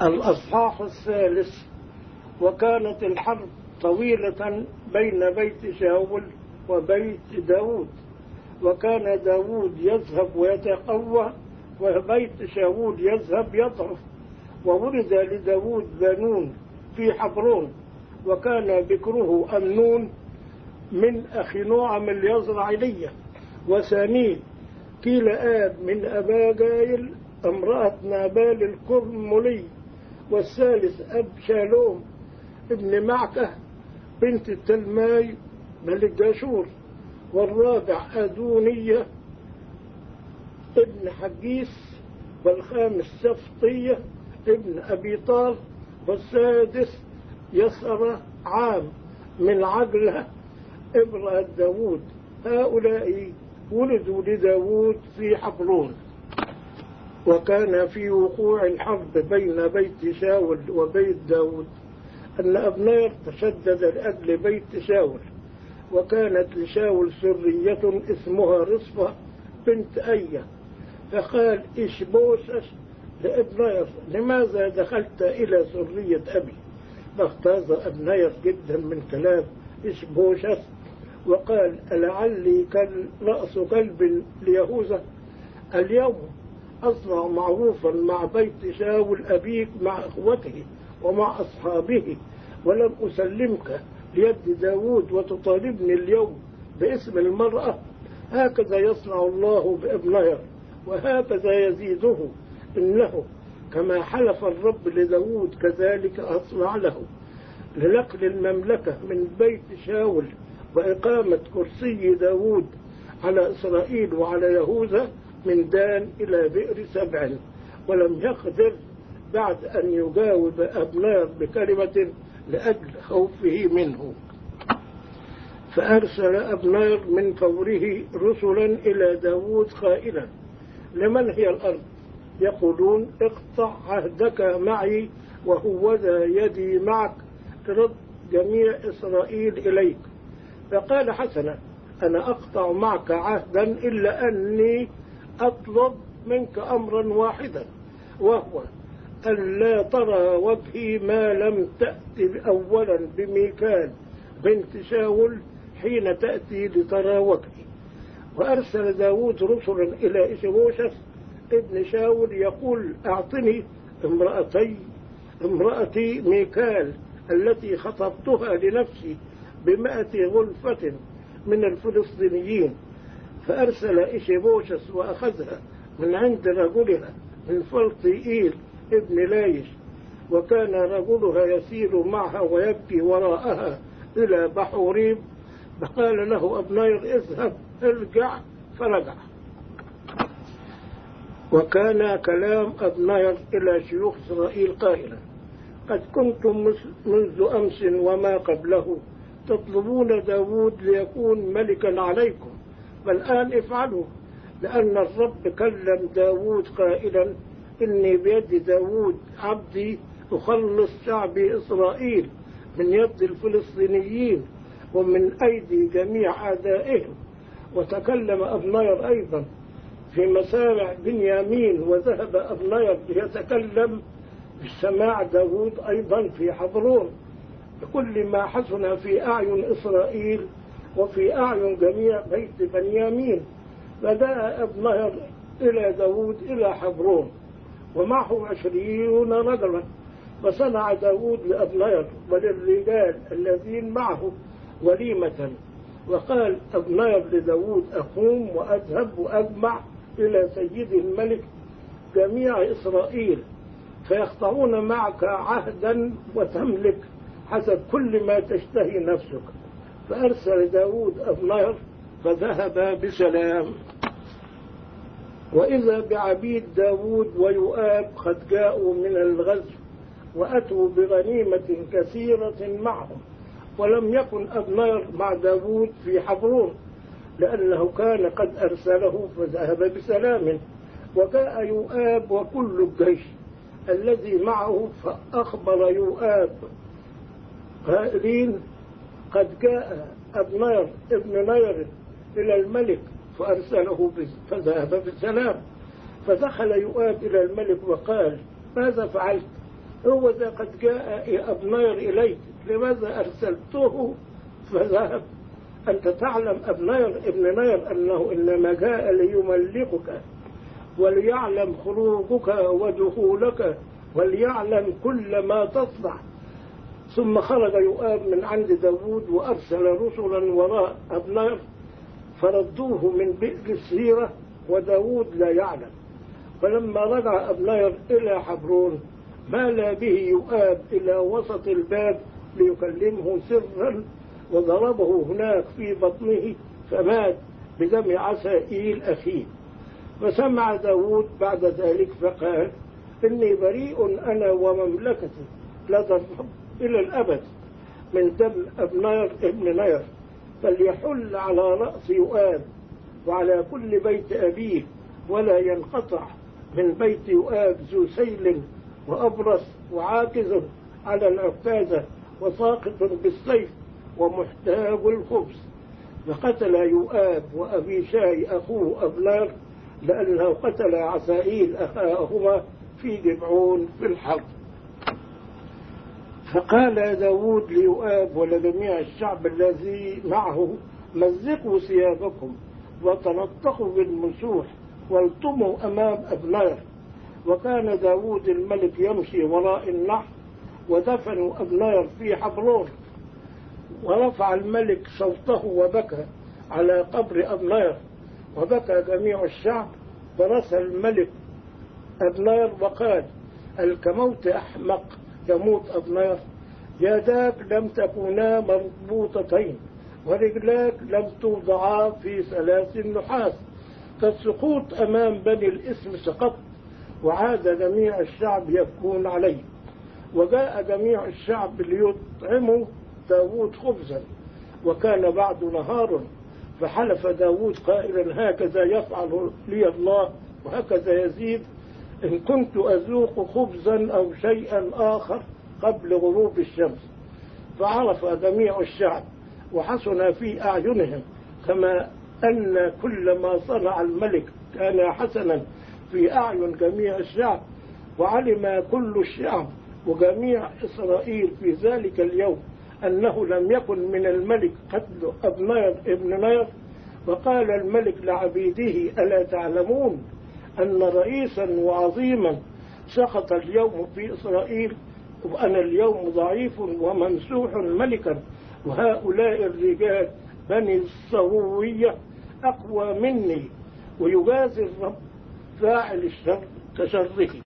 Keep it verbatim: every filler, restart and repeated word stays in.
الأصحاح الثالث. وكانت الحرب طويلة بين بيت شاول وبيت داود، وكان داود يذهب ويتقوى وبيت شاول يذهب يضعف. وولد لداود بنون في حبرون، وكان بكره أمنون من أخي نعم اليزرعيلية، وثانيه كيلآب من أباجايل امرأة نابال الكرملي، والثالث أبشالوم ابن معكة بنت التلماي ملك جاشور، والرابع أدونية ابن حجيس، والخامس سفطية ابن أبي طال، والسادس يسر عام من عجلة امرأة داود. هؤلاء ولدوا لداود في حبرون. وكان في وقوع الحرب بين بيت شاول وبيت داود أن أبنير تشدد لأجل بيت شاول، وكانت لشاول سرية اسمها رصفة بنت أية، فقال إشبوشش لأبنير: لماذا دخلت إلى سرية أبي؟ فاغتاظ أبنير جدا من كلام إشبوشش، وقال: ألعلي رأس كلب ليهوذا؟ اليوم أصنع معروفا مع بيت شاول أبيك مع إخوته ومع أصحابه، ولم أسلمك ليد داود وتطالبني اليوم باسم المرأة. هكذا يصنع الله بأبنير، وهكذا يزيده، إنه كما حلف الرب لداود كذلك أصنع له، لنقل المملكة من بيت شاول وإقامة كرسي داود على إسرائيل وعلى يهوذا من دان إلى بئر سبع. ولم يقدر بعد أن يجاوب أبنير بكلمة لأجل خوفه منه. فأرسل أبنير من فوره رسلا إلى داود قائلا: لمن هي الأرض؟ يقولون: اقطع عهدك معي وهوذا يدي معك ترد جميع إسرائيل إليك. فقال: حسنا، أنا أقطع معك عهدا، إلا أني أطلب منك أمرا واحدا، وهو أن لا ترى وجهي ما لم تأتي أولا بميكال بنت شاول حين تأتي لترى وجهي. وأرسل داود رسلا إلى إشبوشس ابن شاول يقول: أعطني امرأتي امرأتي ميكال التي خطبتها لنفسي بمائة غلفة من الفلسطينيين. فأرسل إشبوشس وأخذها من عند رجلها من فلطيئيل ابن لايش، وكان رجلها يسير معها ويبكي وراءها إلى بحوريم. فقال له أبنير: اذهب ارجع، فرجع. وكان كلام أبنير إلى شيوخ إسرائيل قائلا: قد كنتم منذ أمس وما قبله تطلبون داود ليكون ملكا عليكم، فالآن افعلوا، لأن الرب كلم داود قائلا: إني بيد داود عبدي أخلص شعبي إسرائيل من يد الفلسطينيين ومن أيدي جميع أعدائهم. وتكلم أبنير أيضا في مسامع بنيامين، وذهب أبنير ليتكلم بسماع داود أيضا في حبرون بكل ما حسن في أعين إسرائيل وفي أعين جميع بيت بنيامين. فجاء أبنير إلى داود إلى حبرون ومعه عشرين رجلا. فصنع داود لأبنير وللرجال الذين معه وليمة، وقال أبنير لداود: أقوم وأذهب وأجمع إلى سيدي الملك جميع إسرائيل، فيقطعون معك عهدا وتملك حسب كل ما تشتهي نفسك. فأرسل داود أبنير فذهب بسلام. وإذا بعبيد داود ويؤاب قد جاءوا من الغزو، وأتوا بغنيمة كثيرة معهم. ولم يكن أبنير مع داود في حبرون، لأنه كان قد أرسله فذهب بسلام. وجاء يؤاب وكل الجيش الذي معه، فأخبر يؤاب قائلين: قد جاء أبنير ابن نير إلى الملك، فأرسله فذهب بسلام. فدخل يؤاب إلى الملك وقال: ماذا فعلت؟ هو ذا قد جاء أبنير إليك، لماذا أرسلته فذهب؟ أنت تعلم أبنير ابن نير أنه إنما جاء ليملكك وليعلم خروجك ودخولك وليعلم كل ما تصنع. ثم خرج يؤاب من عند داود وأرسل رسلا وراء أبنير فردوه من بئر السيرة وداود لا يعلم. فلما رجع أبنير إلى حبرون مال به يؤاب إلى وسط الباب ليكلمه سرا وضربه هناك في بطنه فمات بدم عسائيل أخيه. فسمع داود بعد ذلك فقال إني بريء أنا ومملكتي لدى الرب إلى الأبد من دم أبنير ابن نير، فليحل على رأس يؤاب وعلى كل بيت أبيه، ولا ينقطع من بيت يؤاب ذو سيل وأبرص وعاكز على العكازة وساقط بالسيف ومحتاج الخبز. فقتل يؤاب وأبيشاي أخوه أبنير لأنه قتل عسائيل أخاهما في جبعون في الحرب. فقال داود ليؤاب ولجميع الشعب الذي معه مزقوا ثيابكم وتنطقوا بالمسوح والطموا أمام أبنير. وكان داود الملك يمشي وراء النحر ودفنوا أبنير في حبرون. ورفع الملك صوته وبكى على قبر أبنير وبكى جميع الشعب. فرسل الملك أبنير وقال الكموت أحمق يموت أبنير، يداك لم تكونا مربوطتين ورجلاك لم توضعا في سلاسل نحاس، كالسقوط أمام بني الإثم سقط. وعاد جميع الشعب يبكون عليه. وجاء جميع الشعب ليطعموا داود خبزا، وكان بعد نهار، فحلف داود قائلا هكذا يفعل لي الله وهكذا يزيد إن كنت أذوق خبزا أو شيئا آخر قبل غروب الشمس. فعرف جميع الشعب وحسن في أعينهم، كما أن كل ما صنع الملك كان حسنا في أعين جميع الشعب. وعلم كل الشعب وجميع إسرائيل في ذلك اليوم أنه لم يكن من الملك قتل أبنير ابن نير. وقال الملك لعبيده ألا تعلمون أن رئيسا وعظيما سقط اليوم في إسرائيل، وأنا اليوم ضعيف وممسوح ملكا، وهؤلاء الرجال بني الصروية أقوى مني، ويجازي الرب فاعل الشر كشره.